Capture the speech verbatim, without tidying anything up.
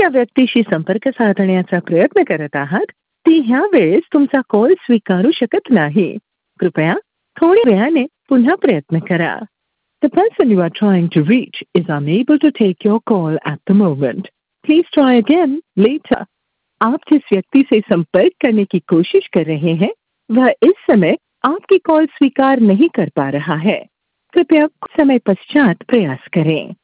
ज्या व्यक्तीशी संपर्क साधण्याचा प्रयत्न करत आहात ती ह्या वेळेस तुमचा कॉल स्वीकारू शकत नाही. कृपया थोड्या वेळाने पुन्हा प्रयत्न करा. The person you are trying to reach is unable to take your call at the moment. Please try again later. आप जिस व्यक्ति से संपर्क करने की कोशिश कर रहे हैं वह इस समय आपकी कॉल स्वीकार नहीं कर पा रहा है. कृपया कुछ समय पश्चात प्रयास करें.